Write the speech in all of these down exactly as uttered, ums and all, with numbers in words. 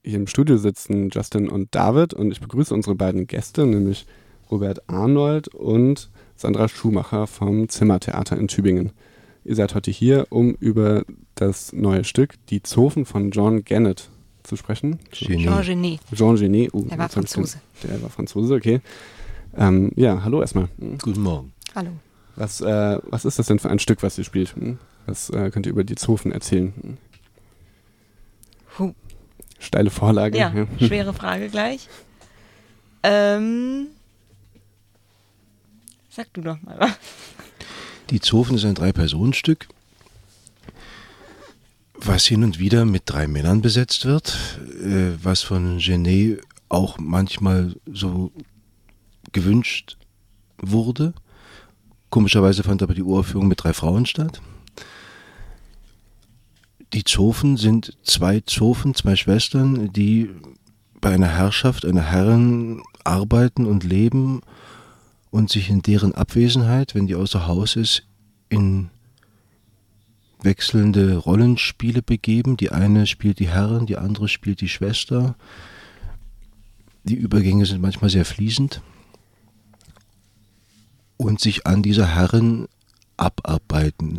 Hier im Studio sitzen Justin und David und ich begrüße unsere beiden Gäste, nämlich Robert Arnold und Sandra Schumacher vom Zimmertheater in Tübingen. Ihr seid heute hier, um über das neue Stück Die Zofen von John Gannett zu sprechen. Genet. Jean Genet. Jean Genet. Uh, der war Franzose. Der war Franzose, okay. Ähm, ja, hallo erstmal. Guten Morgen. Hallo. Was, äh, was ist das denn für ein Stück, was ihr spielt? Was äh, könnt ihr über die Zofen erzählen? Puh. Steile Vorlage. Ja, ja, schwere Frage gleich. Ähm, sag du doch mal was. Die Zofen ist ein Drei-Personen-Stück, was hin und wieder mit drei Männern besetzt wird, äh, was von Genet auch manchmal so gewünscht wurde. Komischerweise fand aber die Uraufführung mit drei Frauen statt. Die Zofen sind zwei Zofen, zwei Schwestern, die bei einer Herrschaft, einer Herrin arbeiten und leben und sich in deren Abwesenheit, wenn die außer Haus ist, in wechselnde Rollenspiele begeben. Die eine spielt die Herrin, die andere spielt die Schwester. Die Übergänge sind manchmal sehr fließend und sich an dieser Herrin abarbeiten.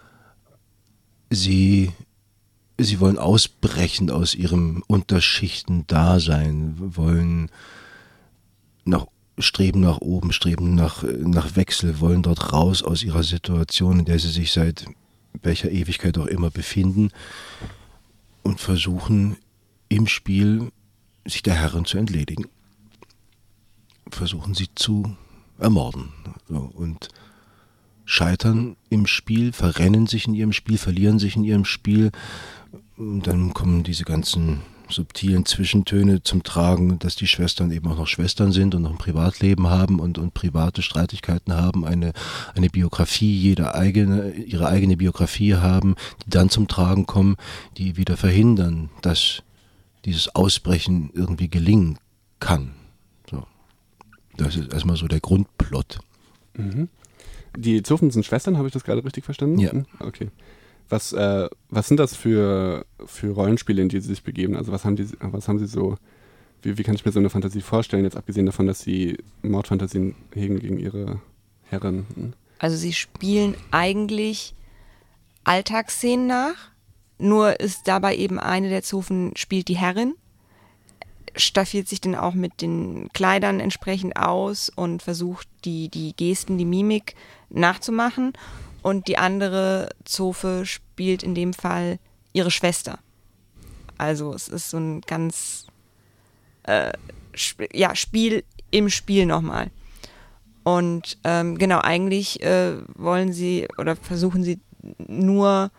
Sie Sie wollen ausbrechen aus ihrem Unterschichten-Dasein, wollen nach, streben nach oben, streben nach, nach Wechsel, wollen dort raus aus ihrer Situation, in der sie sich seit welcher Ewigkeit auch immer befinden und versuchen im Spiel sich der Herren zu entledigen. Versuchen sie zu ermorden. So, und scheitern im Spiel, verrennen sich in ihrem Spiel, verlieren sich in ihrem Spiel. Und dann kommen diese ganzen subtilen Zwischentöne zum Tragen, dass die Schwestern eben auch noch Schwestern sind und noch ein Privatleben haben und, und private Streitigkeiten haben, eine, eine Biografie, jede eigene, ihre eigene Biografie haben, die dann zum Tragen kommen, die wieder verhindern, dass dieses Ausbrechen irgendwie gelingen kann. So. Das ist erstmal so der Grundplot. Mhm. Die Zofen sind Schwestern, habe ich das gerade richtig verstanden? Ja. Okay. Was, äh, was sind das für, für Rollenspiele, in die sie sich begeben? Also was haben die, was haben sie so, wie, wie kann ich mir so eine Fantasie vorstellen, jetzt abgesehen davon, dass sie Mordfantasien hegen gegen ihre Herren? Also sie spielen eigentlich Alltagsszenen nach, nur ist dabei eben eine der Zofen spielt die Herrin, staffiert sich dann auch mit den Kleidern entsprechend aus und versucht die, die Gesten, die Mimik nachzumachen. Und die andere Zofe spielt in dem Fall ihre Schwester. Also es ist so ein ganz äh, sp- ja, Spiel im Spiel nochmal. Und ähm, genau, eigentlich äh, wollen sie oder versuchen sie nur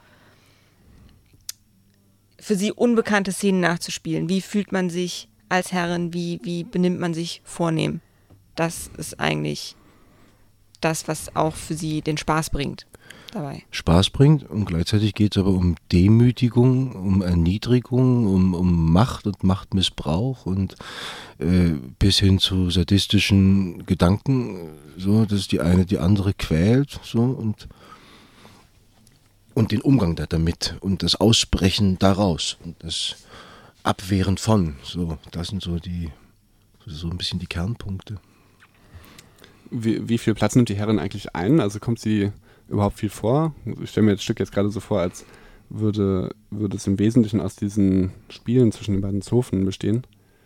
für sie unbekannte Szenen nachzuspielen. Wie fühlt man sich als Herrin, wie, wie benimmt man sich vornehm? Das ist eigentlich das, was auch für sie den Spaß bringt dabei. Spaß bringt und gleichzeitig geht es aber um Demütigung, um Erniedrigung, um, um Macht und Machtmissbrauch und äh, bis hin zu sadistischen Gedanken, so, dass die eine die andere quält, so, und und den Umgang da damit und das Ausbrechen daraus und das Abwehren von, so, das sind so die, so ein bisschen die Kernpunkte. Wie, wie viel Platz nimmt die Herrin eigentlich ein? Also kommt sie überhaupt viel vor? Ich stelle mir das Stück jetzt gerade so vor, als würde, würde es im Wesentlichen aus diesen Spielen zwischen den beiden Zofen bestehen.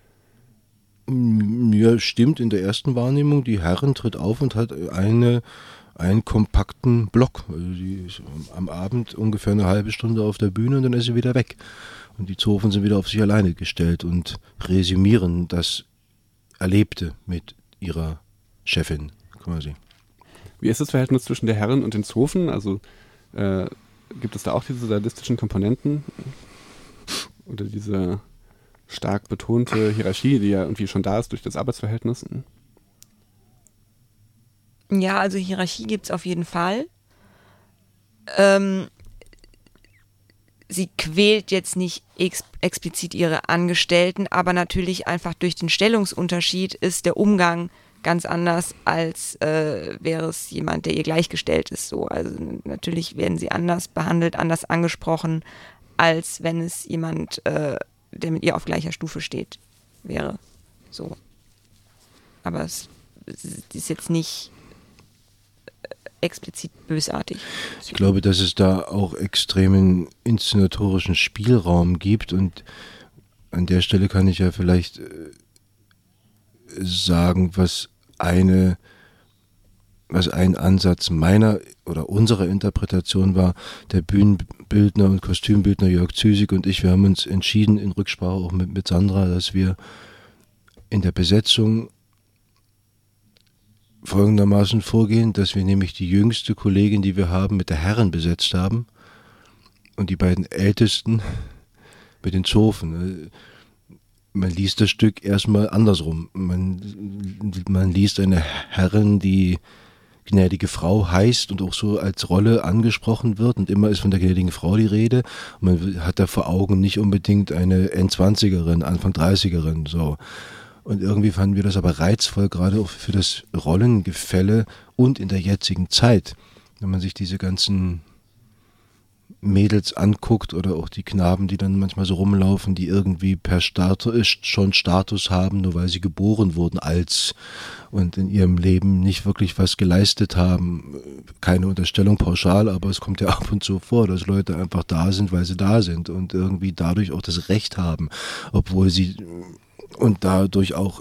Ja, stimmt, in der ersten Wahrnehmung, die Herrin tritt auf und hat eine, einen kompakten Block. Also sie ist am Abend ungefähr eine halbe Stunde auf der Bühne und dann ist sie wieder weg. Und die Zofen sind wieder auf sich alleine gestellt und resümieren das Erlebte mit ihrer Chefin quasi. Wie ist das Verhältnis zwischen der Herrin und den Zofen? Also äh, gibt es da auch diese sadistischen Komponenten? Oder diese stark betonte Hierarchie, die ja irgendwie schon da ist durch das Arbeitsverhältnis? Ja, also Hierarchie gibt es auf jeden Fall. Ähm, sie quält jetzt nicht ex- explizit ihre Angestellten, aber natürlich einfach durch den Stellungsunterschied ist der Umgang ganz anders, als äh, wäre es jemand, der ihr gleichgestellt ist. So. Also natürlich werden sie anders behandelt, anders angesprochen, als wenn es jemand äh, der mit ihr auf gleicher Stufe steht, wäre. So. Aber es, es ist jetzt nicht explizit bösartig. Ich glaube, dass es da auch extremen inszenatorischen Spielraum gibt und an der Stelle kann ich ja vielleicht äh, sagen, was eine was ein Ansatz meiner oder unserer Interpretation war. Der Bühnenbildner und Kostümbildner Jörg Züsig und ich, wir haben uns entschieden, in Rücksprache auch mit, mit Sandra, dass wir in der Besetzung folgendermaßen vorgehen, dass wir nämlich die jüngste Kollegin, die wir haben, mit der Herren besetzt haben und die beiden ältesten mit den Zofen. Man liest das Stück erstmal andersrum. Man, man liest eine Herrin, die gnädige Frau heißt und auch so als Rolle angesprochen wird und immer ist von der gnädigen Frau die Rede. Und man hat da vor Augen nicht unbedingt eine Endzwanzigerin, Anfang dreißigerin, so. Und irgendwie fanden wir das aber reizvoll, gerade auch für das Rollengefälle und in der jetzigen Zeit. Wenn man sich diese ganzen Mädels anguckt oder auch die Knaben, die dann manchmal so rumlaufen, die irgendwie per Status schon Status haben, nur weil sie geboren wurden als und in ihrem Leben nicht wirklich was geleistet haben. Keine Unterstellung pauschal, aber es kommt ja ab und zu vor, dass Leute einfach da sind, weil sie da sind und irgendwie dadurch auch das Recht haben, obwohl sie und dadurch auch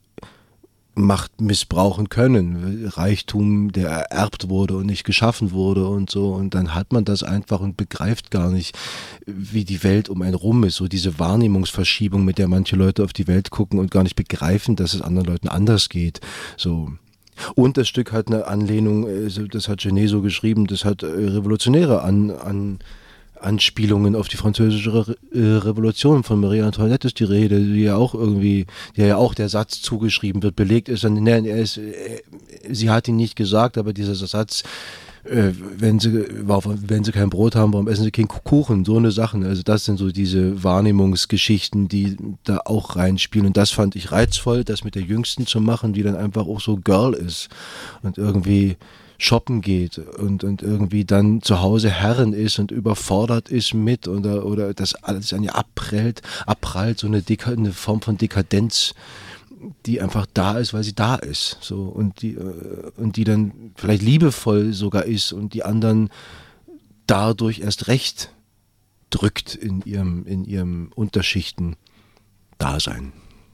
Macht missbrauchen können, Reichtum, der ererbt wurde und nicht geschaffen wurde und so, und dann hat man das einfach und begreift gar nicht, wie die Welt um einen rum ist, so diese Wahrnehmungsverschiebung, mit der manche Leute auf die Welt gucken und gar nicht begreifen, dass es anderen Leuten anders geht, so. Und das Stück hat eine Anlehnung, das hat Genet so geschrieben, das hat revolutionäre an, an Anspielungen auf die französische Re Revolution. Von Marie Antoinette ist die Rede, die ja auch irgendwie, der ja auch der Satz zugeschrieben wird, belegt ist, dann, ne, er ist äh, sie hat ihn nicht gesagt, aber dieser Satz, äh, wenn sie, wenn sie kein Brot haben, warum essen sie keinen Kuchen, so eine Sachen, also das sind so diese Wahrnehmungsgeschichten, die da auch reinspielen, und das fand ich reizvoll, das mit der Jüngsten zu machen, die dann einfach auch so Girl ist und irgendwie shoppen geht und, und irgendwie dann zu Hause Herrin ist und überfordert ist mit oder, oder das alles an ihr abprellt, abprallt, so eine, Deka eine Form von Dekadenz, die einfach da ist, weil sie da ist, so, und die, und die dann vielleicht liebevoll sogar ist und die anderen dadurch erst recht drückt in ihrem, in ihrem Unterschichten-Dasein.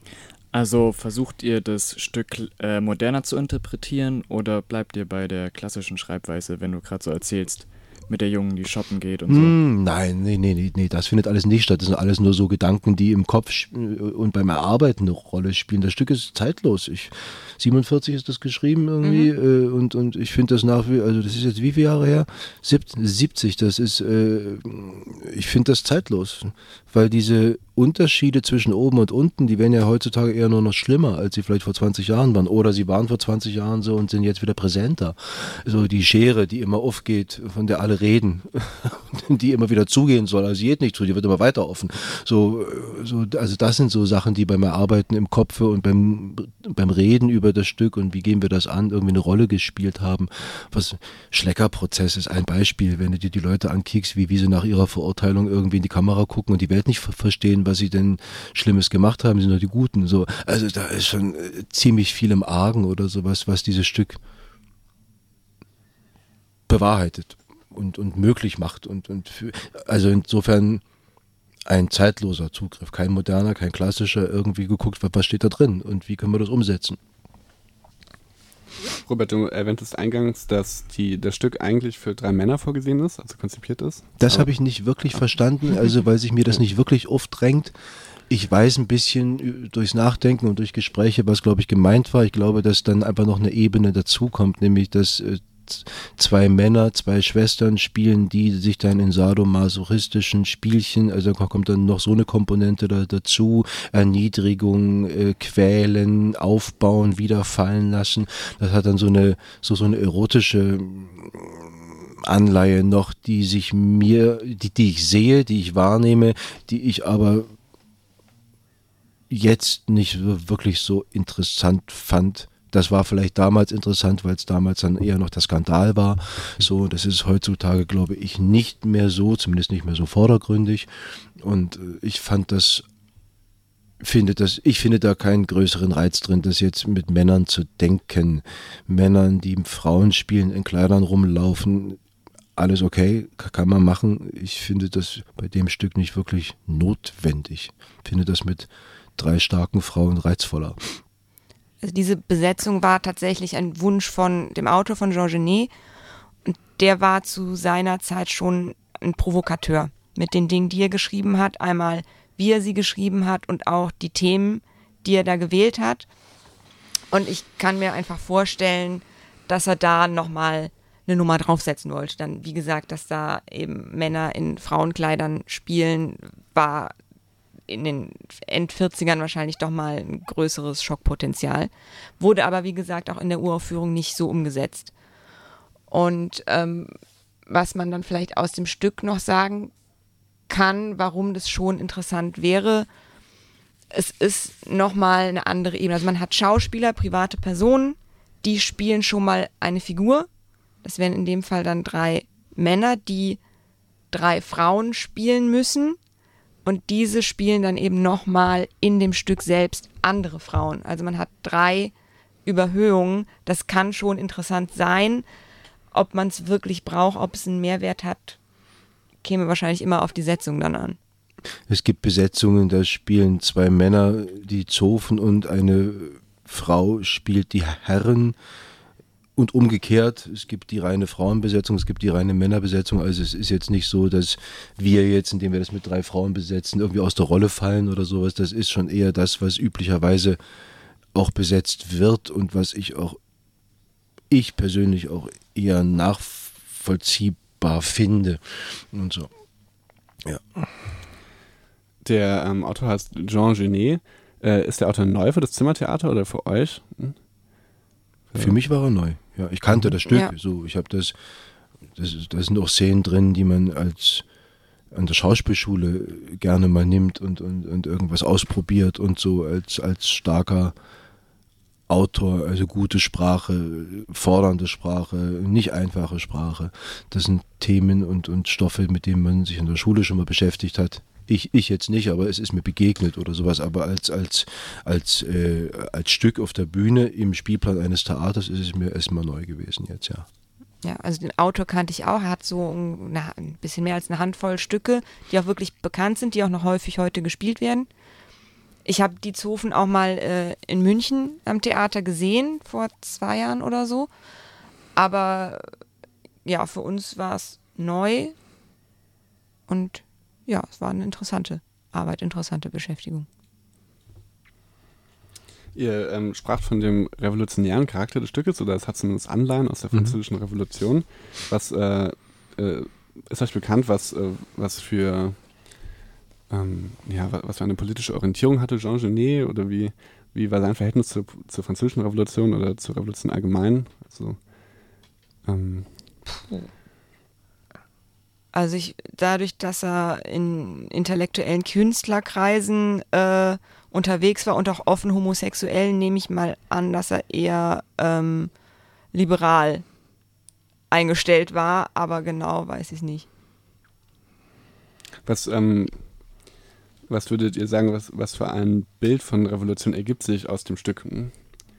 Also versucht ihr das Stück äh, moderner zu interpretieren oder bleibt ihr bei der klassischen Schreibweise, wenn du gerade so erzählst, mit der Jungen, die shoppen geht und so? Mm, nein, nee, nee, nee, nee, das findet alles nicht statt. Das sind alles nur so Gedanken, die im Kopf und beim Erarbeiten eine Rolle spielen. Das Stück ist zeitlos. Ich, siebenundvierzig ist das geschrieben irgendwie, mhm. äh, und, und ich finde das nach wie, also das ist jetzt wie viele Jahre her? siebzig, das ist, äh, ich finde das zeitlos, weil diese Unterschiede zwischen oben und unten, die werden ja heutzutage eher nur noch schlimmer, als sie vielleicht vor zwanzig Jahren waren. Oder sie waren vor zwanzig Jahren so und sind jetzt wieder präsenter. So die Schere, die immer aufgeht, von der alle reden, die immer wieder zugehen soll. Also sie geht nicht zu, die wird immer weiter offen. So, so, also das sind so Sachen, die beim Erarbeiten im Kopf und beim, beim Reden über das Stück und wie gehen wir das an, irgendwie eine Rolle gespielt haben. Was Schleckerprozess ist ein Beispiel, wenn du dir die Leute ankickst, wie, wie sie nach ihrer Verurteilung irgendwie in die Kamera gucken und die Welt nicht ver verstehen, was sie denn Schlimmes gemacht haben, sind doch die Guten. So, also da ist schon äh, ziemlich viel im Argen oder sowas, was dieses Stück bewahrheitet und, und möglich macht. Und, und für, also insofern ein zeitloser Zugriff, kein moderner, kein klassischer, irgendwie geguckt, was steht da drin und wie können wir das umsetzen. Robert, du erwähntest eingangs, dass die, das Stück eigentlich für drei Männer vorgesehen ist, also konzipiert ist. Das habe ich nicht wirklich verstanden, also weil sich mir das nicht wirklich aufdrängt. Ich weiß ein bisschen durchs Nachdenken und durch Gespräche, was, glaube ich, gemeint war. Ich glaube, dass dann einfach noch eine Ebene dazukommt, nämlich dass äh, zwei Männer, zwei Schwestern spielen, die sich dann in sadomasochistischen Spielchen, also da kommt dann noch so eine Komponente da, dazu, Erniedrigung, äh, quälen, aufbauen, wieder fallen lassen. Das hat dann so eine, so, so eine erotische Anleihe noch, die sich mir, die, die ich sehe, die ich wahrnehme, die ich aber jetzt nicht wirklich so interessant fand. Das war vielleicht damals interessant, weil es damals dann eher noch der Skandal war. So, das ist heutzutage, glaube ich, nicht mehr so, zumindest nicht mehr so vordergründig. Und ich fand das finde das, ich finde da keinen größeren Reiz drin, das jetzt mit Männern zu denken. Männern, die Frauen spielen, in Kleidern rumlaufen, alles okay, kann man machen. Ich finde das bei dem Stück nicht wirklich notwendig. Ich finde das mit drei starken Frauen reizvoller. Also diese Besetzung war tatsächlich ein Wunsch von dem Autor, von Jean Genet. Und der war zu seiner Zeit schon ein Provokateur mit den Dingen, die er geschrieben hat. Einmal, wie er sie geschrieben hat und auch die Themen, die er da gewählt hat. Und ich kann mir einfach vorstellen, dass er da nochmal eine Nummer draufsetzen wollte. Dann, wie gesagt, dass da eben Männer in Frauenkleidern spielen, war in den End-vierzigern wahrscheinlich doch mal ein größeres Schockpotenzial. Wurde aber, wie gesagt, auch in der Uraufführung nicht so umgesetzt. Und ähm, was man dann vielleicht aus dem Stück noch sagen kann, warum das schon interessant wäre, es ist nochmal eine andere Ebene. Also man hat Schauspieler, private Personen, die spielen schon mal eine Figur. Das wären in dem Fall dann drei Männer, die drei Frauen spielen müssen. Und diese spielen dann eben nochmal in dem Stück selbst andere Frauen. Also man hat drei Überhöhungen. Das kann schon interessant sein. Ob man es wirklich braucht, ob es einen Mehrwert hat, käme wahrscheinlich immer auf die Setzung dann an. Es gibt Besetzungen, da spielen zwei Männer die Zofen und eine Frau spielt die Herren. Und umgekehrt, es gibt die reine Frauenbesetzung, es gibt die reine Männerbesetzung. Also es ist jetzt nicht so, dass wir jetzt, indem wir das mit drei Frauen besetzen, irgendwie aus der Rolle fallen oder sowas. Das ist schon eher das, was üblicherweise auch besetzt wird und was ich auch, ich persönlich auch eher nachvollziehbar finde. Und so, ja. Der ähm, Autor heißt Jean Genet. Äh, ist der Autor neu für das Zimmertheater oder für euch? Hm? Für mich war er neu. Ja, ich kannte das Stück. Ja. So, ich habe das, das. Da sind auch Szenen drin, die man als an der Schauspielschule gerne mal nimmt und, und, und irgendwas ausprobiert und so als, als starker Autor, also gute Sprache, fordernde Sprache, nicht einfache Sprache. Das sind Themen und, und Stoffe, mit denen man sich in der Schule schon mal beschäftigt hat. Ich, ich jetzt nicht, aber es ist mir begegnet oder sowas. Aber als, als, als, äh, als Stück auf der Bühne im Spielplan eines Theaters ist es mir erstmal neu gewesen jetzt, ja. Ja, also den Autor kannte ich auch. Er hat so eine, ein bisschen mehr als eine Handvoll Stücke, die auch wirklich bekannt sind, die auch noch häufig heute gespielt werden. Ich habe die Zofen auch mal äh, in München am Theater gesehen, vor zwei Jahren oder so. Aber ja, für uns war es neu und ja, es war eine interessante Arbeit, interessante Beschäftigung. Ihr ähm, spracht von dem revolutionären Charakter des Stückes, oder es hat zumindest Anleihen aus der französischen mhm. Revolution. Was äh, äh, ist euch bekannt, was, äh, was für ähm, ja, was für eine politische Orientierung hatte Jean Genet, oder wie, wie war sein Verhältnis zur, zur französischen Revolution oder zur Revolution allgemein? Also, ähm, Also ich, dadurch, dass er in intellektuellen Künstlerkreisen äh, unterwegs war und auch offen homosexuell, nehme ich mal an, dass er eher ähm, liberal eingestellt war, aber genau weiß ich nicht. Was, ähm, was würdet ihr sagen, was, was für ein Bild von Revolution ergibt sich aus dem Stück? Hm?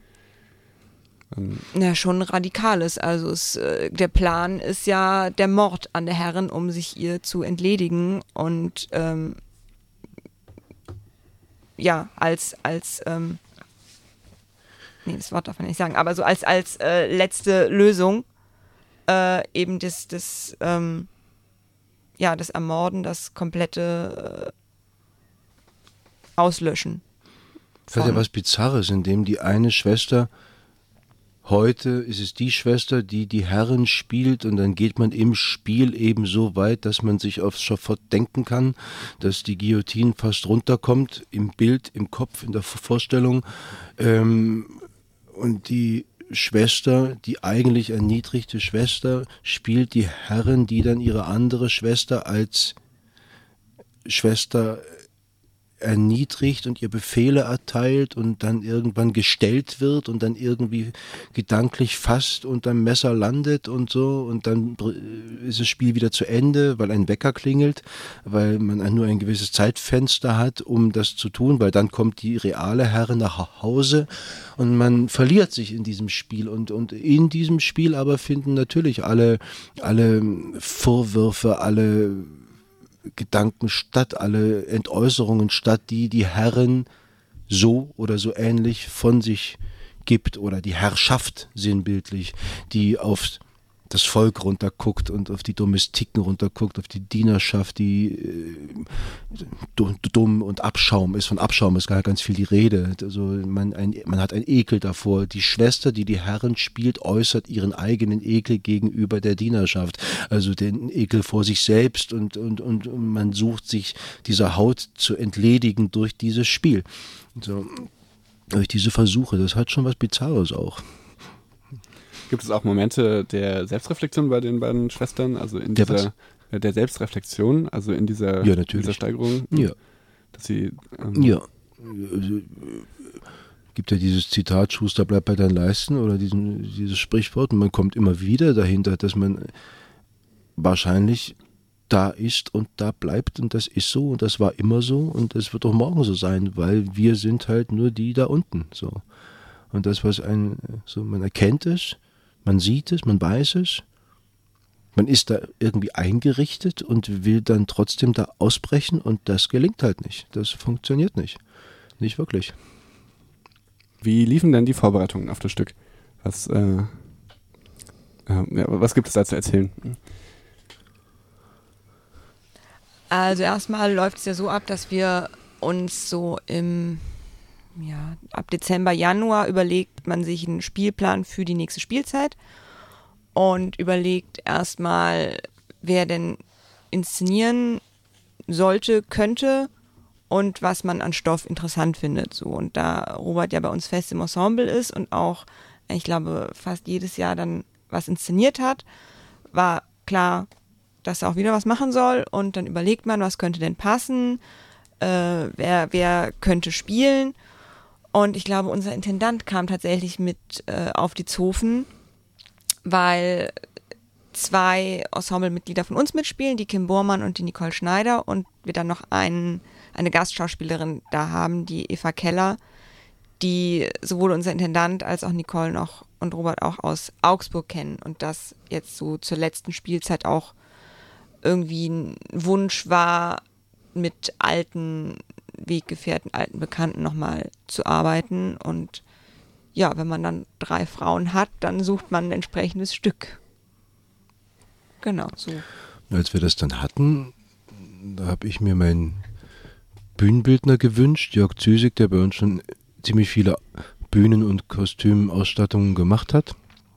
Ähm. Ja, schon radikales. Also es, äh, der Plan ist ja der Mord an der Herrin, um sich ihr zu entledigen und ähm, ja, als, als ähm, nee, das Wort darf man nicht sagen, aber so als, als äh, letzte Lösung äh, eben das, das, ähm, ja, das Ermorden, das komplette äh, Auslöschen. Das hat ja was Bizarres, in dem die eine Schwester, heute ist es die Schwester, die die Herrin spielt, und dann geht man im Spiel eben so weit, dass man sich aufs Schafott denken kann, dass die Guillotine fast runterkommt, im Bild, im Kopf, in der Vorstellung. Ähm, und die Schwester, die eigentlich erniedrigte Schwester, spielt die Herrin, die dann ihre andere Schwester als Schwester erniedrigt und ihr Befehle erteilt und dann irgendwann gestellt wird und dann irgendwie gedanklich fasst und am Messer landet und so und dann ist das Spiel wieder zu Ende, weil ein Wecker klingelt, weil man nur ein gewisses Zeitfenster hat, um das zu tun, weil dann kommt die reale Herrin nach Hause und man verliert sich in diesem Spiel und, und in diesem Spiel aber finden natürlich alle, alle Vorwürfe, alle Gedanken statt, alle Entäußerungen statt, die die Herren so oder so ähnlich von sich gibt oder die Herrschaft sinnbildlich, die auf das Volk runterguckt und auf die Domestiken runterguckt, auf die Dienerschaft, die äh, dumm und Abschaum ist. Von Abschaum ist gar ganz viel die Rede. Also man, ein, man hat einen Ekel davor. Die Schwester, die die Herren spielt, äußert ihren eigenen Ekel gegenüber der Dienerschaft. Also den Ekel vor sich selbst und, und, und man sucht sich dieser Haut zu entledigen durch dieses Spiel. So, durch diese Versuche. Das hat schon was Bizarres auch. Gibt es auch Momente der Selbstreflexion bei den beiden Schwestern, also in dieser der, der Selbstreflexion, also in dieser, ja, natürlich. dieser Steigerung? Ja. Dass sie, ähm ja. Gibt ja dieses Zitat, Schuster bleibt bei deinen Leisten oder diesen, dieses Sprichwort und man kommt immer wieder dahinter, dass man wahrscheinlich da ist und da bleibt und das ist so und das war immer so und das wird auch morgen so sein, weil wir sind halt nur die da unten, so. Und das, was ein, so, man erkennt es, man sieht es, man weiß es, man ist da irgendwie eingerichtet und will dann trotzdem da ausbrechen und das gelingt halt nicht. Das funktioniert nicht. Nicht wirklich. Wie liefen denn die Vorbereitungen auf das Stück? Was, äh, äh, ja, was gibt es da zu erzählen? Also erstmal läuft es ja so ab, dass wir uns so im Ja, ab Dezember, Januar überlegt man sich einen Spielplan für die nächste Spielzeit und überlegt erstmal, wer denn inszenieren sollte, könnte und was man an Stoff interessant findet. So. Und da Robert ja bei uns fest im Ensemble ist und auch, ich glaube, fast jedes Jahr dann was inszeniert hat, war klar, dass er auch wieder was machen soll und dann überlegt man, was könnte denn passen, äh, wer, wer könnte spielen. Und ich glaube, unser Intendant kam tatsächlich mit äh, auf die Zofen, weil zwei Ensemblemitglieder von uns mitspielen, die Kim Bormann und die Nicole Schneider und wir dann noch einen, eine Gastschauspielerin da haben, die Eva Keller, die sowohl unser Intendant als auch Nicole noch und Robert auch aus Augsburg kennen und das jetzt so zur letzten Spielzeit auch irgendwie ein Wunsch war, mit alten Weggefährten, alten Bekannten nochmal zu arbeiten. Und ja, wenn man dann drei Frauen hat, dann sucht man ein entsprechendes Stück. Genau, so. Als wir das dann hatten, da habe ich mir meinen Bühnenbildner gewünscht, Jörg Züsig, der bei uns schon ziemlich viele Bühnen- und Kostümausstattungen gemacht hat,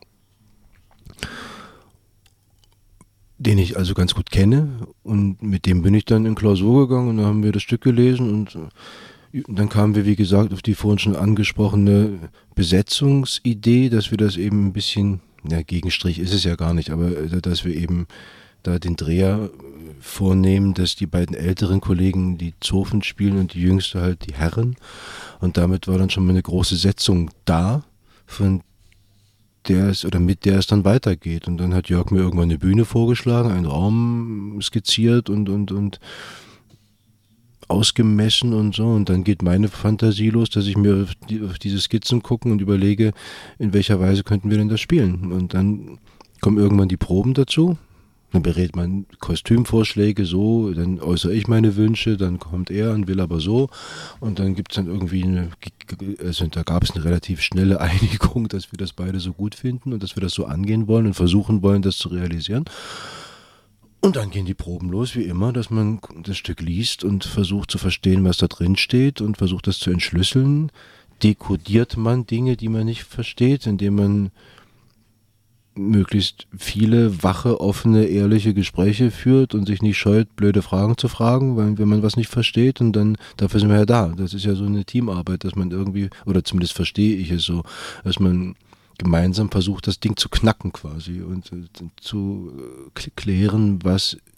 den ich also ganz gut kenne und mit dem bin ich dann in Klausur gegangen und da haben wir das Stück gelesen und dann kamen wir, wie gesagt, auf die vorhin schon angesprochene Besetzungsidee, dass wir das eben ein bisschen, ja, Gegenstrich ist es ja gar nicht, aber dass wir eben da den Dreher vornehmen, dass die beiden älteren Kollegen die Zofen spielen und die jüngste halt die Herren und damit war dann schon mal eine große Setzung da, von der es oder mit der es dann weitergeht. Und dann hat Jörg mir irgendwann eine Bühne vorgeschlagen, einen Raum skizziert und, und, und ausgemessen und so. Und dann geht meine Fantasie los, dass ich mir auf, die, auf diese Skizzen gucke und überlege, in welcher Weise könnten wir denn das spielen. Und dann kommen irgendwann die Proben dazu. Dann berät man Kostümvorschläge so, dann äußere ich meine Wünsche, dann kommt er und will aber so und dann gibt es dann irgendwie eine, also da gab es eine relativ schnelle Einigung, dass wir das beide so gut finden und dass wir das so angehen wollen und versuchen wollen, das zu realisieren. Und dann gehen die Proben los, wie immer, dass man das Stück liest und versucht zu verstehen, was da drin steht und versucht das zu entschlüsseln. Dekodiert man Dinge, die man nicht versteht, indem man möglichst viele wache, offene, ehrliche Gespräche führt und sich nicht scheut, blöde Fragen zu fragen, weil wenn man was nicht versteht und dann, dafür sind wir ja da. Das ist ja so eine Teamarbeit, dass man irgendwie, oder zumindest verstehe ich es so, dass man gemeinsam versucht, das Ding zu knacken quasi und äh, zu äh, klären, was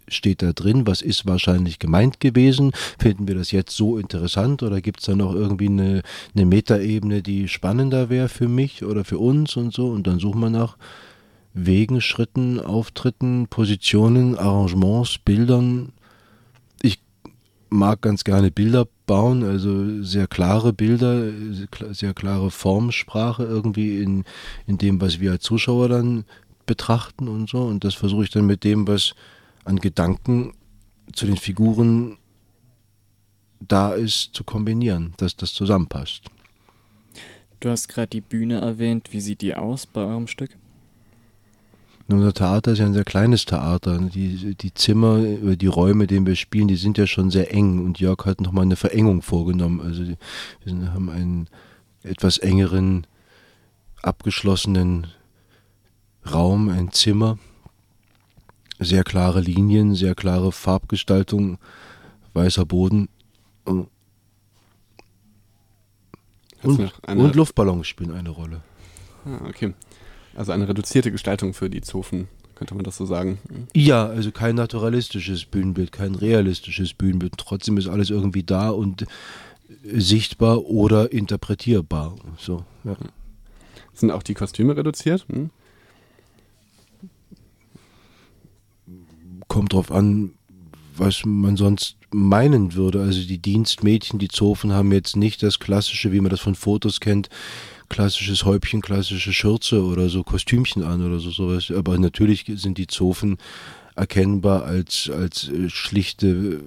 steht da drin, was ist wahrscheinlich gemeint gewesen, finden wir das jetzt so interessant oder gibt es da noch irgendwie eine, eine Metaebene, die spannender wäre für mich oder für uns und so, und dann suchen wir nach Wegen, Schritten, Auftritten, Positionen, Arrangements, Bildern. Ich mag ganz gerne Bilder bauen, also sehr klare Bilder, sehr klare Formsprache irgendwie in, in dem, was wir als Zuschauer dann betrachten und so, und das versuche ich dann mit dem, was an Gedanken zu den Figuren da ist, zu kombinieren, dass das zusammenpasst. Du hast gerade die Bühne erwähnt. Wie sieht die aus bei eurem Stück? Unser Theater ist ja ein sehr kleines Theater. Die, die Zimmer, die Räume, in denen wir spielen, die sind ja schon sehr eng, und Jörg hat nochmal eine Verengung vorgenommen. Also die, wir haben einen etwas engeren, abgeschlossenen Raum, ein Zimmer, sehr klare Linien, sehr klare Farbgestaltung, weißer Boden und, und Luftballons spielen eine Rolle. Ah, okay. Also eine reduzierte Gestaltung für die Zofen, könnte man das so sagen? Ja, also kein naturalistisches Bühnenbild, kein realistisches Bühnenbild. Trotzdem ist alles irgendwie da und sichtbar oder interpretierbar. So, ja. Sind auch die Kostüme reduziert? Hm? Kommt drauf an, was man sonst meinen würde. Also die Dienstmädchen, die Zofen haben jetzt nicht das Klassische, wie man das von Fotos kennt, klassisches Häubchen, klassische Schürze oder so Kostümchen an oder so sowas. Aber natürlich sind die Zofen erkennbar als, als schlichte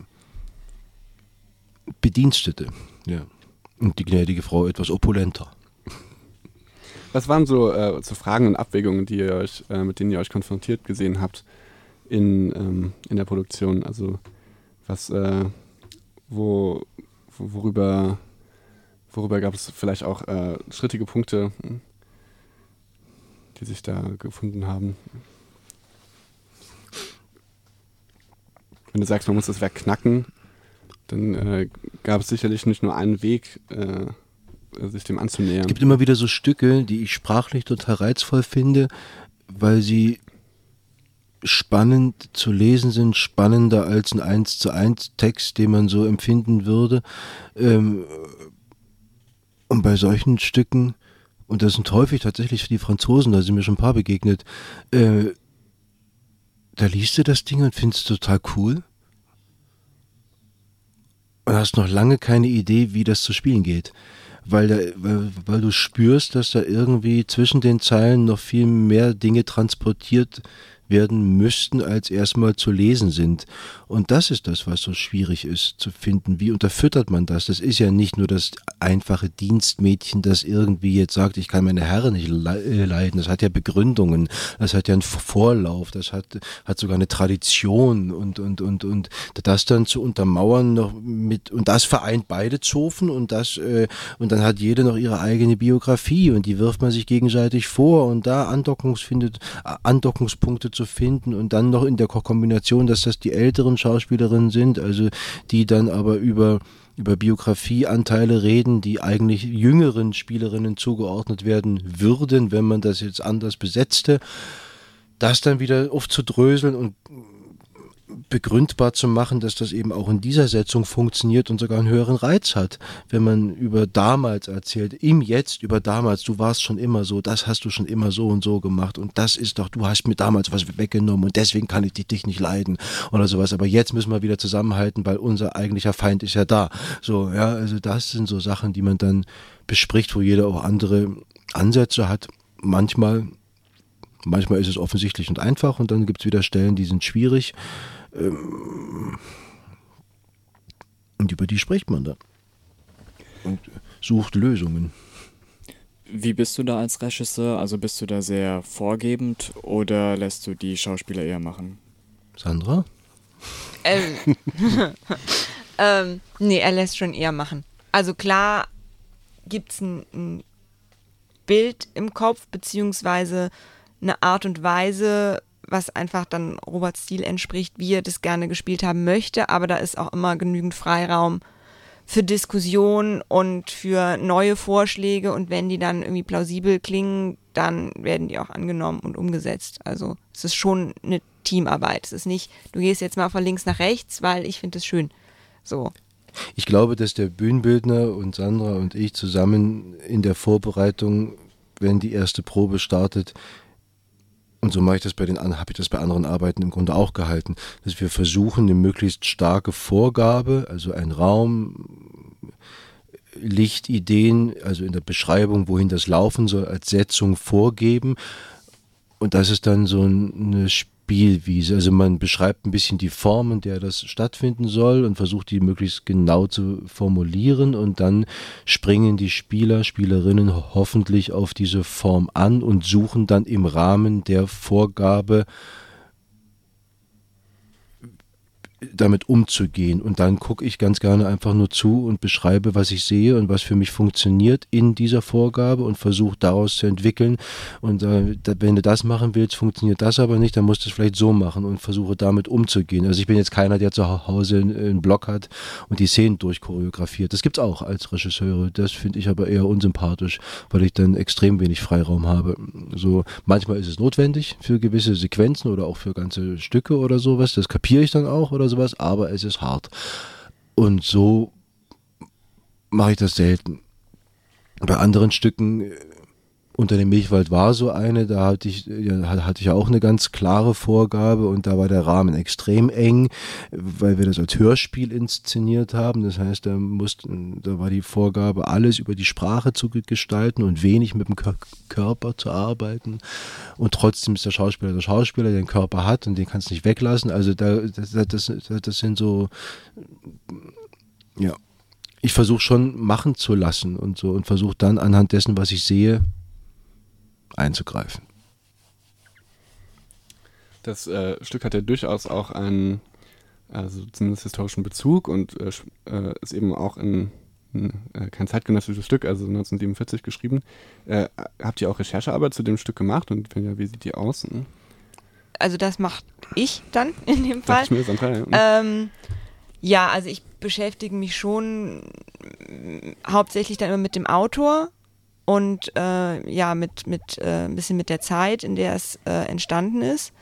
Bedienstete. Ja. Und die gnädige Frau etwas opulenter. Was waren so, äh, so Fragen und Abwägungen, die ihr euch, äh, mit denen ihr euch konfrontiert gesehen habt in, ähm, in der Produktion? Also was, äh, wo, worüber, worüber gab es vielleicht auch äh, strittige Punkte, die sich da gefunden haben? Wenn du sagst, man muss das Werk knacken, dann äh, gab es sicherlich nicht nur einen Weg, äh, sich dem anzunähern. Es gibt immer wieder so Stücke, die ich sprachlich total reizvoll finde, weil sie spannend zu lesen sind, spannender als ein eins zu eins Text, den man so empfinden würde. Ähm, und bei solchen Stücken, und das sind häufig tatsächlich die Franzosen, da sind mir schon ein paar begegnet, äh, da liest du das Ding und findest es total cool und hast noch lange keine Idee, wie das zu spielen geht. Weil, da, weil, weil du spürst, dass da irgendwie zwischen den Zeilen noch viel mehr Dinge transportiert werden müssten, als erstmal zu lesen sind. Und das ist das, was so schwierig ist zu finden. Wie unterfüttert man das? Das ist ja nicht nur das einfache Dienstmädchen, das irgendwie jetzt sagt, ich kann meine Herren nicht leiden. Das hat ja Begründungen, das hat ja einen Vorlauf, das hat, hat sogar eine Tradition, und, und, und, und das dann zu untermauern noch mit, und das vereint beide Zofen, und das, äh, und dann hat jede noch ihre eigene Biografie, und die wirft man sich gegenseitig vor, und da Andockungs findet, Andockungspunkte zu finden, und dann noch in der Kombination, dass das die älteren Schauspielerinnen sind, also die dann aber über, über Biografieanteile reden, die eigentlich jüngeren Spielerinnen zugeordnet werden würden, wenn man das jetzt anders besetzte, das dann wieder aufzudröseln und begründbar zu machen, dass das eben auch in dieser Setzung funktioniert und sogar einen höheren Reiz hat, wenn man über damals erzählt, im Jetzt über damals, du warst schon immer so, das hast du schon immer so und so gemacht, und das ist doch, du hast mir damals was weggenommen und deswegen kann ich dich nicht leiden oder sowas, aber jetzt müssen wir wieder zusammenhalten, weil unser eigentlicher Feind ist ja da. So, ja, also das sind so Sachen, die man dann bespricht, wo jeder auch andere Ansätze hat. Manchmal, manchmal ist es offensichtlich und einfach, und dann gibt es wieder Stellen, die sind schwierig. Und über die spricht man dann und sucht Lösungen. Wie bist du da als Regisseur? Also bist du da sehr vorgebend oder lässt du die Schauspieler eher machen? Sandra? Ähm, ähm, nee, er lässt schon eher machen. Also klar gibt es ein, ein Bild im Kopf, beziehungsweise eine Art und Weise, was einfach dann Roberts Stil entspricht, wie er das gerne gespielt haben möchte, aber da ist auch immer genügend Freiraum für Diskussion und für neue Vorschläge und wenn die dann irgendwie plausibel klingen, dann werden die auch angenommen und umgesetzt. Also es ist schon eine Teamarbeit. Es ist nicht, du gehst jetzt mal von links nach rechts, weil ich finde es schön. So. Ich glaube, dass der Bühnenbildner und Sandra und ich zusammen in der Vorbereitung, wenn die erste Probe startet, und so mache ich das bei den habe ich das bei anderen Arbeiten im Grunde auch gehalten, dass wir versuchen, eine möglichst starke Vorgabe, also ein Raum, Lichtideen, also in der Beschreibung, wohin das laufen soll, als Setzung vorgeben. Und das ist dann so eine Spielwiese. Also man beschreibt ein bisschen die Form, in der das stattfinden soll und versucht die möglichst genau zu formulieren und dann springen die Spieler, Spielerinnen hoffentlich auf diese Form an und suchen dann im Rahmen der Vorgabe damit umzugehen. Und dann gucke ich ganz gerne einfach nur zu und beschreibe, was ich sehe und was für mich funktioniert in dieser Vorgabe und versuche daraus zu entwickeln. Und äh, da, wenn du das machen willst, funktioniert das aber nicht, dann musst du es vielleicht so machen und versuche damit umzugehen. Also ich bin jetzt keiner, der zu Hause einen, einen Block hat und die Szenen durchchoreografiert. Das gibt's auch als Regisseure. Das finde ich aber eher unsympathisch, weil ich dann extrem wenig Freiraum habe. So, manchmal ist es notwendig für gewisse Sequenzen oder auch für ganze Stücke oder sowas. Das kapiere ich dann auch oder so. Sowas, aber es ist hart. Und so mache ich das selten. Bei anderen Stücken, Unter dem Milchwald war so eine, da hatte ich, ja, hatte ich ja auch eine ganz klare Vorgabe und da war der Rahmen extrem eng, weil wir das als Hörspiel inszeniert haben. Das heißt, da mussten, da war die Vorgabe, alles über die Sprache zu gestalten und wenig mit dem Kör- Körper zu arbeiten. Und trotzdem ist der Schauspieler der Schauspieler, der den Körper hat und den kannst du nicht weglassen. Also da, das, das, das sind so, ja, ich versuche schon machen zu lassen und so und versuche dann anhand dessen, was ich sehe, einzugreifen. Das äh, Stück hat ja durchaus auch einen, also zumindest historischen Bezug und äh, ist eben auch in, in äh, kein zeitgenössisches Stück, also neunzehnhundertsiebenundvierzig geschrieben. Äh, habt ihr auch Recherchearbeit zu dem Stück gemacht und wenn ja, wie sieht die aus? Hm? Also das mache ich dann in dem Fall. Dacht ich mir, Sandra, ja. Ähm, ja, also ich beschäftige mich schon hauptsächlich dann immer mit dem Autor und äh, ja, mit, mit äh, ein bisschen mit der Zeit, in der es äh, entstanden ist.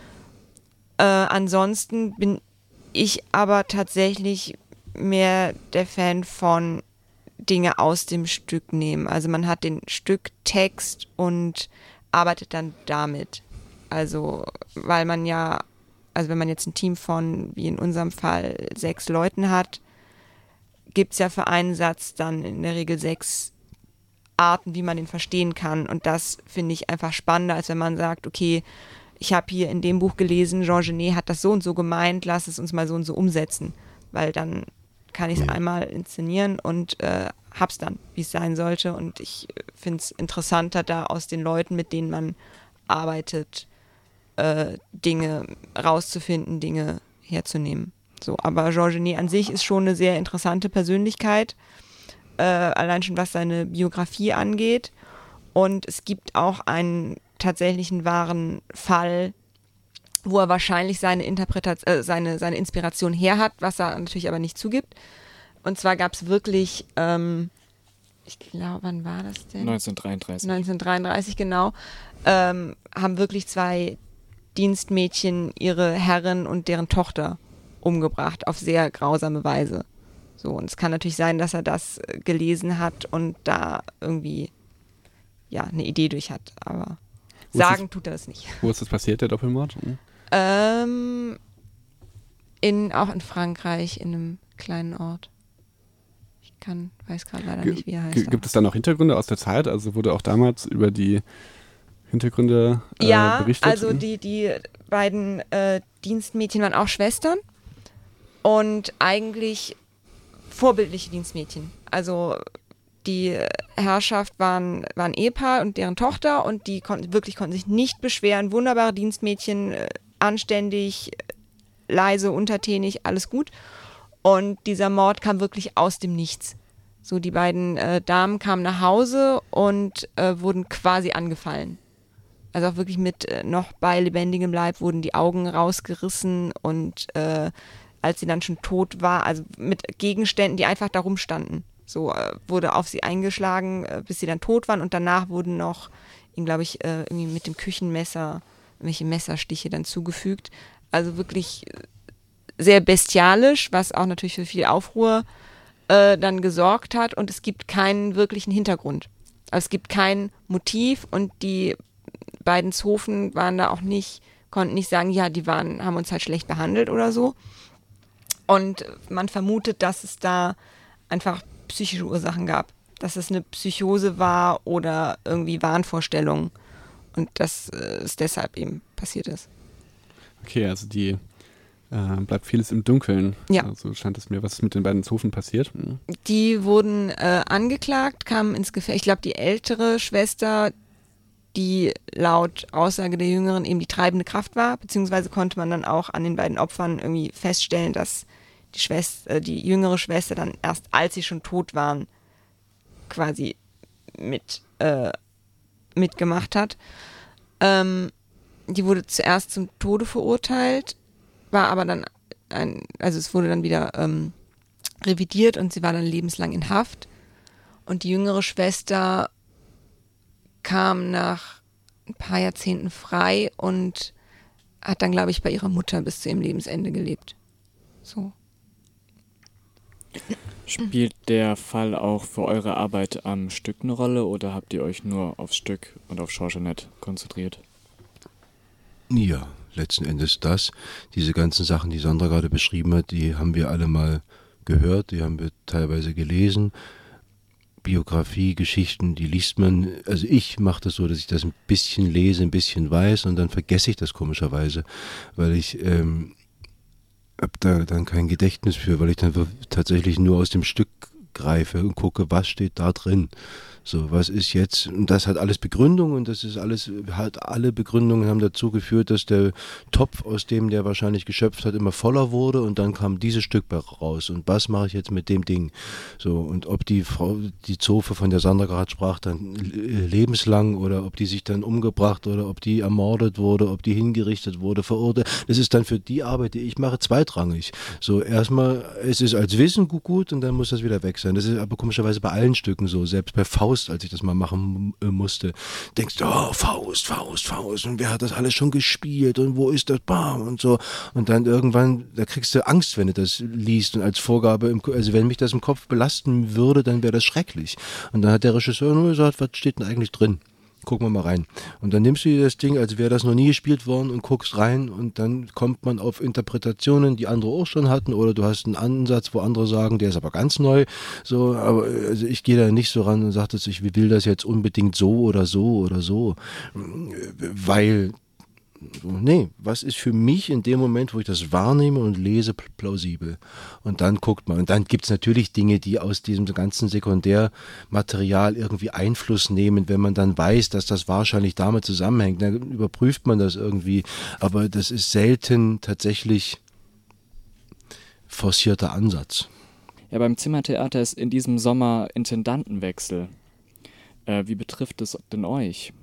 Äh, ansonsten bin ich aber tatsächlich mehr der Fan von Dinge aus dem Stück nehmen. Also man hat den Stücktext und arbeitet dann damit. Also, weil man ja, also wenn man jetzt ein Team von, wie in unserem Fall, sechs Leuten hat, gibt es ja für einen Satz dann in der Regel sechs Arten, wie man den verstehen kann. Und das finde ich einfach spannender, als wenn man sagt, okay, ich habe hier in dem Buch gelesen, Jean Genet hat das so und so gemeint, lass es uns mal so und so umsetzen. Weil dann kann ich es ja. einmal inszenieren und äh, hab's dann, wie es sein sollte. Und ich finde es interessanter, da aus den Leuten, mit denen man arbeitet, äh, Dinge rauszufinden, Dinge herzunehmen. So, aber Jean Genet an sich ist schon eine sehr interessante Persönlichkeit, äh, allein schon was seine Biografie angeht. Und es gibt auch einen tatsächlichen wahren Fall, wo er wahrscheinlich seine Interpretation, äh, seine, seine Inspiration her hat, was er natürlich aber nicht zugibt. Und zwar gab es wirklich, ähm, ich glaube, wann war das denn? neunzehnhundertdreiunddreißig. neunzehnhundertdreiunddreißig, genau. Ähm, haben wirklich zwei Dienstmädchen ihre Herrin und deren Tochter umgebracht, auf sehr grausame Weise. So, und es kann natürlich sein, dass er das gelesen hat und da irgendwie ja eine Idee durch hat, aber wo sagen das, tut er es nicht. Wo ist das passiert, der Doppelmord? Hm? Ähm, in, auch in Frankreich, in einem kleinen Ort. Ich kann, weiß gerade leider nicht, wie er heißt. G- gibt es da noch Hintergründe aus der Zeit? Also wurde auch damals über die Hintergründe äh, ja, berichtet? Ja, also die, die beiden äh, Dienstmädchen waren auch Schwestern und eigentlich vorbildliche Dienstmädchen. Also die Herrschaft waren, waren Ehepaar und deren Tochter und die konnten wirklich konnten sich nicht beschweren. Wunderbare Dienstmädchen, äh, anständig, leise, untertänig, alles gut. Und dieser Mord kam wirklich aus dem Nichts. So, die beiden äh, Damen kamen nach Hause und äh, wurden quasi angefallen. Also auch wirklich mit äh, noch bei lebendigem Leib wurden die Augen rausgerissen und äh, als sie dann schon tot war, also mit Gegenständen, die einfach da rumstanden. So äh, wurde auf sie eingeschlagen, äh, bis sie dann tot waren und danach wurden noch, ihnen glaube ich, äh, irgendwie mit dem Küchenmesser irgendwelche Messerstiche dann zugefügt. Also wirklich sehr bestialisch, was auch natürlich für viel Aufruhr äh, dann gesorgt hat und es gibt keinen wirklichen Hintergrund. Also es gibt kein Motiv und die beiden Zofen waren da auch nicht, konnten nicht sagen, ja, die waren, haben uns halt schlecht behandelt oder so. Und man vermutet, dass es da einfach psychische Ursachen gab. Dass es eine Psychose war oder irgendwie Wahnvorstellungen. Und dass äh, es deshalb eben passiert ist. Okay, also die äh, bleibt vieles im Dunkeln. Ja. Also scheint es mir, was ist mit den beiden Zofen passiert? Hm. Die wurden äh, angeklagt, kamen ins Gefängnis. Ich glaube, die ältere Schwester, die laut Aussage der Jüngeren eben die treibende Kraft war, beziehungsweise konnte man dann auch an den beiden Opfern irgendwie feststellen, dass die Schwester, äh, die jüngere Schwester dann erst, als sie schon tot waren, quasi mit äh, mitgemacht hat. Ähm, die wurde zuerst zum Tode verurteilt, war aber dann ein, also es wurde dann wieder ähm, revidiert und sie war dann lebenslang in Haft. Und die jüngere Schwester kam nach ein paar Jahrzehnten frei und hat dann, glaube ich, bei ihrer Mutter bis zu ihrem Lebensende gelebt. So. Spielt der Fall auch für eure Arbeit am Stück eine Rolle oder habt ihr euch nur aufs Stück und auf Schorschanett konzentriert? Ja, letzten Endes das. Diese ganzen Sachen, die Sandra gerade beschrieben hat, die haben wir alle mal gehört, die haben wir teilweise gelesen. Biografie, Geschichten, die liest man, also ich mache das so, dass ich das ein bisschen lese, ein bisschen weiß und dann vergesse ich das komischerweise, weil ich ähm, habe da dann kein Gedächtnis für, weil ich dann tatsächlich nur aus dem Stück greife und gucke, was steht da drin. So, was ist jetzt, und das hat alles Begründung und das ist alles, halt alle Begründungen haben dazu geführt, dass der Topf, aus dem der wahrscheinlich geschöpft hat, immer voller wurde und dann kam dieses Stück raus und was mache ich jetzt mit dem Ding? So, und ob die Frau, die Zofe, von der Sandra gerade sprach, dann lebenslang oder ob die sich dann umgebracht oder ob die ermordet wurde, ob die hingerichtet wurde, verurteilt, das ist dann für die Arbeit, die ich mache, zweitrangig. So, erstmal, es ist als Wissen gut, gut und dann muss das wieder weg sein. Das ist aber komischerweise bei allen Stücken so, selbst bei Faust, als ich das mal machen äh, musste, denkst du, oh, Faust, Faust, Faust und wer hat das alles schon gespielt und wo ist das, bam und so und dann irgendwann, da kriegst du Angst, wenn du das liest und als Vorgabe, im, also wenn mich das im Kopf belasten würde, dann wäre das schrecklich und dann hat der Regisseur nur gesagt, was steht denn eigentlich drin? Gucken wir mal rein. Und dann nimmst du dir das Ding, als wäre das noch nie gespielt worden und guckst rein und dann kommt man auf Interpretationen, die andere auch schon hatten oder du hast einen Ansatz, wo andere sagen, der ist aber ganz neu. So, aber also ich gehe da nicht so ran und sage, ich will das jetzt unbedingt so oder so oder so, weil nee, was ist für mich in dem Moment, wo ich das wahrnehme und lese, plausibel? Und dann guckt man. Und dann gibt es natürlich Dinge, die aus diesem ganzen Sekundärmaterial irgendwie Einfluss nehmen, wenn man dann weiß, dass das wahrscheinlich damit zusammenhängt. Dann überprüft man das irgendwie. Aber das ist selten tatsächlich forcierter Ansatz. Ja, beim Zimmertheater ist in diesem Sommer Intendantenwechsel. Äh, wie betrifft es denn euch?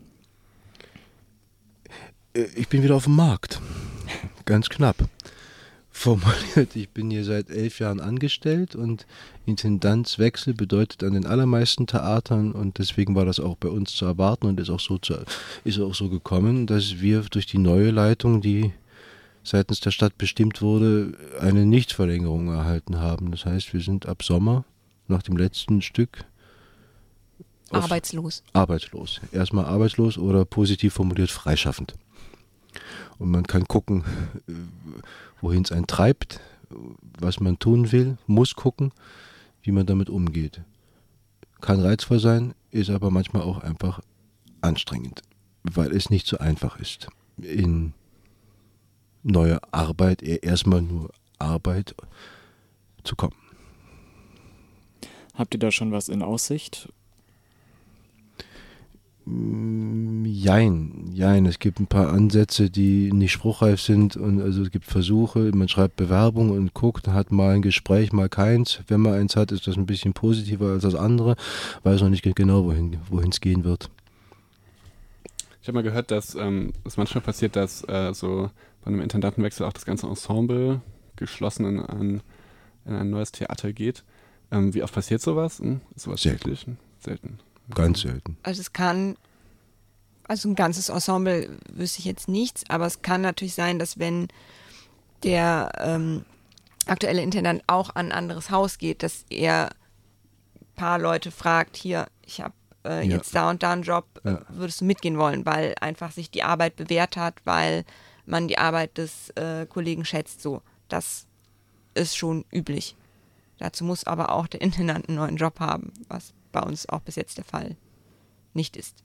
Ich bin wieder auf dem Markt. Ganz knapp formuliert. Ich bin hier seit elf Jahren angestellt und Intendanzwechsel bedeutet an den allermeisten Theatern und deswegen war das auch bei uns zu erwarten und ist auch so, zu, ist auch so gekommen, dass wir durch die neue Leitung, die seitens der Stadt bestimmt wurde, eine Nichtverlängerung erhalten haben. Das heißt, wir sind ab Sommer nach dem letzten Stück arbeitslos. Arbeitslos. Erstmal arbeitslos oder positiv formuliert freischaffend. Und man kann gucken, wohin es einen treibt, was man tun will, muss gucken, wie man damit umgeht. Kann reizvoll sein, ist aber manchmal auch einfach anstrengend, weil es nicht so einfach ist, in neue Arbeit, erstmal nur Arbeit zu kommen. Habt ihr da schon was in Aussicht? Jein, jein. Es gibt ein paar Ansätze, die nicht spruchreif sind und also es gibt Versuche, man schreibt Bewerbung und guckt, hat mal ein Gespräch, mal keins. Wenn man eins hat, ist das ein bisschen positiver als das andere. Weiß noch nicht genau, wohin wohin es gehen wird. Ich habe mal gehört, dass ähm, es manchmal passiert, dass äh, so bei einem Intendantenwechsel auch das ganze Ensemble geschlossen in ein, in ein neues Theater geht. Ähm, wie oft passiert sowas? Hm? Ist sowas Selten. wirklich? Selten. Ganz selten. Also es kann, also ein ganzes Ensemble wüsste ich jetzt nichts, aber es kann natürlich sein, dass wenn der ähm, aktuelle Intendant auch an ein anderes Haus geht, dass er ein paar Leute fragt, hier, ich habe äh, Ja. jetzt da und da einen Job, äh, Ja. würdest du mitgehen wollen, weil einfach sich die Arbeit bewährt hat, weil man die Arbeit des äh, Kollegen schätzt. So, das ist schon üblich. Dazu muss aber auch der Intendant einen neuen Job haben, was bei uns auch bis jetzt der Fall nicht ist.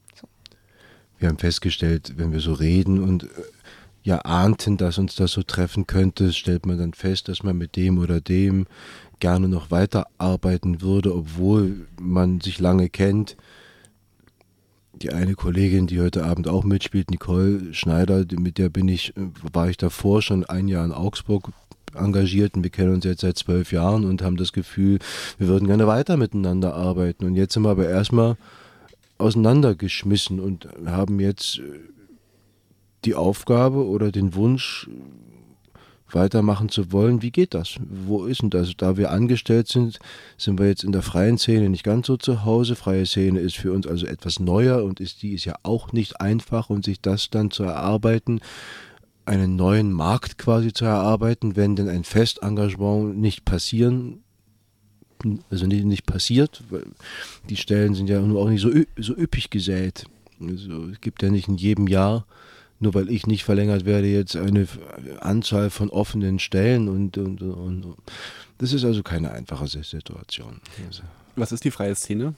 Wir haben festgestellt, wenn wir so reden und äh, ja ahnten, dass uns das so treffen könnte, stellt man dann fest, dass man mit dem oder dem gerne noch weiterarbeiten würde, obwohl man sich lange kennt. Die eine Kollegin, die heute Abend auch mitspielt, Nicole Schneider, die- mit der bin ich, äh, war ich davor schon ein Jahr in Augsburg engagiert und wir kennen uns jetzt seit zwölf Jahren und haben das Gefühl, wir würden gerne weiter miteinander arbeiten. Und jetzt sind wir aber erstmal auseinandergeschmissen und haben jetzt äh, die Aufgabe oder den Wunsch, weitermachen zu wollen. Wie geht das? Wo ist denn das? Da wir angestellt sind, sind wir jetzt in der freien Szene nicht ganz so zu Hause. Freie Szene ist für uns also etwas neuer und ist, die ist ja auch nicht einfach und sich das dann zu erarbeiten, einen neuen Markt quasi zu erarbeiten, wenn denn ein Festengagement nicht passieren also nicht, nicht passiert, weil die Stellen sind ja nur auch nicht so, ü- so üppig gesät. Also es gibt ja nicht in jedem Jahr, nur weil ich nicht verlängert werde, jetzt eine Anzahl von offenen Stellen und, und, und, und. Das ist also keine einfache Situation. Also, Was ist die freie Szene?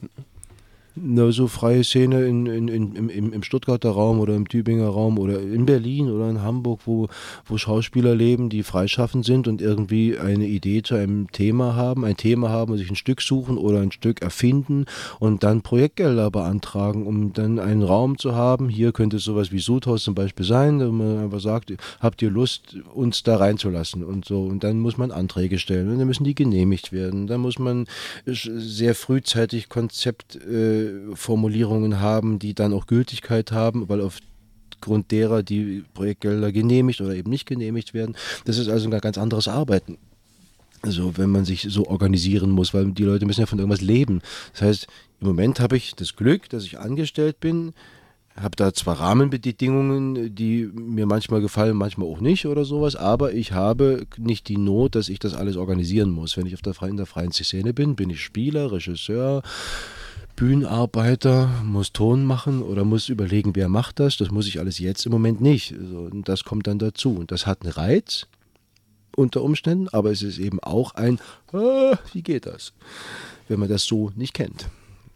na, so freie Szene in, in, in, im, im Stuttgarter Raum oder im Tübinger Raum oder in Berlin oder in Hamburg, wo, wo Schauspieler leben, die freischaffend sind und irgendwie eine Idee zu einem Thema haben, ein Thema haben und sich ein Stück suchen oder ein Stück erfinden und dann Projektgelder beantragen, um dann einen Raum zu haben. Hier könnte es sowas wie Sudhaus zum Beispiel sein, wo man einfach sagt, habt ihr Lust, uns da reinzulassen und so. Und dann muss man Anträge stellen und dann müssen die genehmigt werden. Dann muss man sehr frühzeitig Konzept äh, Formulierungen haben, die dann auch Gültigkeit haben, weil aufgrund derer die Projektgelder genehmigt oder eben nicht genehmigt werden. Das ist also ein ganz anderes Arbeiten. Also wenn man sich so organisieren muss, weil die Leute müssen ja von irgendwas leben. Das heißt, im Moment habe ich das Glück, dass ich angestellt bin, habe da zwar Rahmenbedingungen, die mir manchmal gefallen, manchmal auch nicht oder sowas, aber ich habe nicht die Not, dass ich das alles organisieren muss. Wenn ich auf der, in der freien Szene bin, bin ich Spieler, Regisseur, Bühnenarbeiter, muss Ton machen oder muss überlegen, wer macht das. Das muss ich alles jetzt im Moment nicht. Also, und das kommt dann dazu. Und das hat einen Reiz unter Umständen, aber es ist eben auch ein, ah, wie geht das, wenn man das so nicht kennt.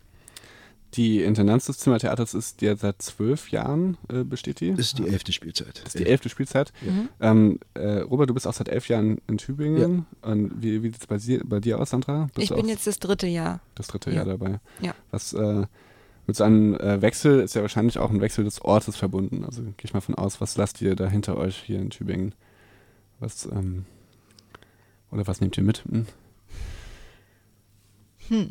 Die Intendanz des Zimmertheaters ist ja seit zwölf Jahren, äh, besteht die? Das ist die elfte Spielzeit. Das ist die elfte Spielzeit. Mhm. Ähm, äh, Robert, du bist auch seit elf Jahren in Tübingen. Und wie, wie sieht es bei, dir- bei dir aus, Sandra? Bist Ich du bin auch jetzt das dritte Jahr. das dritte ja. Jahr dabei. Ja. Was, äh, mit so einem äh, Wechsel ist ja wahrscheinlich auch ein Wechsel des Ortes verbunden. Also gehe ich mal von aus, was lasst ihr da hinter euch hier in Tübingen? Was, ähm, oder was nehmt ihr mit? Hm? Hm.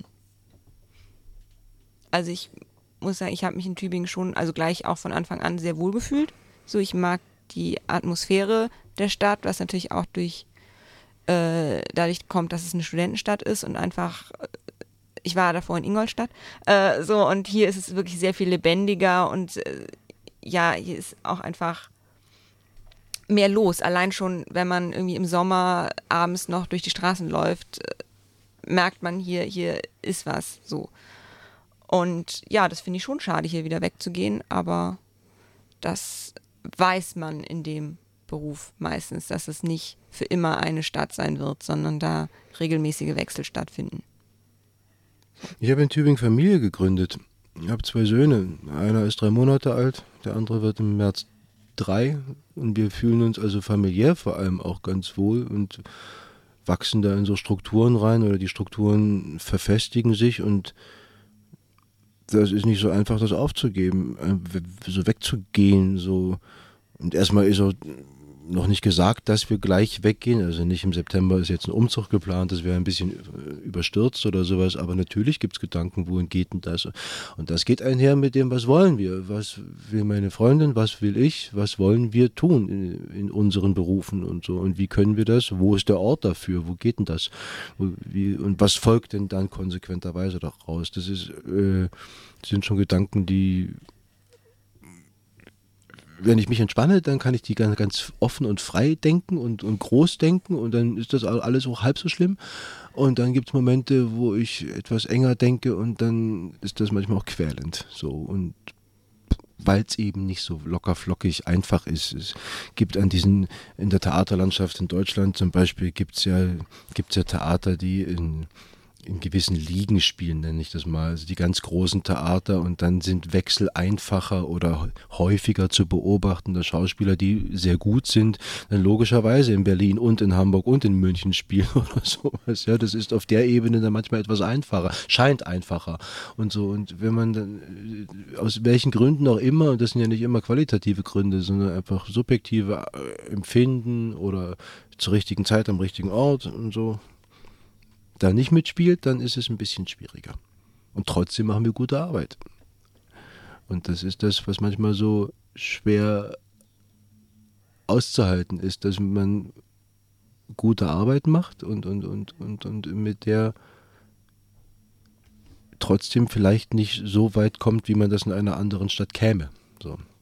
Also ich muss sagen, ich habe mich in Tübingen schon, also gleich auch von Anfang an sehr wohl gefühlt. So, ich mag die Atmosphäre der Stadt, was natürlich auch durch äh, dadurch kommt, dass es eine Studentenstadt ist und einfach, äh, ich war davor in Ingolstadt, äh, so, und hier ist es wirklich sehr viel lebendiger und äh, ja, hier ist auch einfach mehr los. Allein schon, wenn man irgendwie im Sommer abends noch durch die Straßen läuft, äh, merkt man hier, hier ist was, so. Und ja, das finde ich schon schade, hier wieder wegzugehen, aber das weiß man in dem Beruf meistens, dass es nicht für immer eine Stadt sein wird, sondern da regelmäßige Wechsel stattfinden. Ich habe in Tübingen Familie gegründet. Ich habe zwei Söhne. Einer ist drei Monate alt, der andere wird im März drei. Und wir fühlen uns also familiär vor allem auch ganz wohl und wachsen da in so Strukturen rein oder die Strukturen verfestigen sich und das ist nicht so einfach, das aufzugeben, so wegzugehen, so. Und erstmal ist auch noch nicht gesagt, dass wir gleich weggehen. Also nicht im September ist jetzt ein Umzug geplant, das wäre ein bisschen überstürzt oder sowas. Aber natürlich gibt es Gedanken, wohin geht denn das? Und das geht einher mit dem, was wollen wir? Was will meine Freundin? Was will ich? Was wollen wir tun in, in unseren Berufen und so? Und wie können wir das? Wo ist der Ort dafür? Wo geht denn das? Wie, und was folgt denn dann konsequenterweise daraus? Das ist, äh, das sind schon Gedanken, die... Wenn ich mich entspanne, dann kann ich die ganz, ganz offen und frei denken und, und groß denken und dann ist das alles auch halb so schlimm. Und dann gibt es Momente, wo ich etwas enger denke und dann ist das manchmal auch quälend. So. Und weil es eben nicht so locker flockig einfach ist. Es gibt an diesen, in der Theaterlandschaft in Deutschland zum Beispiel, gibt es ja, gibt's ja Theater, die in in gewissen Ligen spielen, nenne ich das mal. Also die ganz großen Theater und dann sind Wechsel einfacher oder häufiger zu beobachten. Der Schauspieler, die sehr gut sind, dann logischerweise in Berlin und in Hamburg und in München spielen oder sowas. Ja, das ist auf der Ebene dann manchmal etwas einfacher, scheint einfacher und so. Und wenn man dann, aus welchen Gründen auch immer, und das sind ja nicht immer qualitative Gründe, sondern einfach subjektive Empfinden oder zur richtigen Zeit am richtigen Ort und so, da nicht mitspielt, dann ist es ein bisschen schwieriger. Und trotzdem machen wir gute Arbeit. Und das ist das, was manchmal so schwer auszuhalten ist, dass man gute Arbeit macht und, und, und, und, und mit der trotzdem vielleicht nicht so weit kommt, wie man das in einer anderen Stadt käme. So.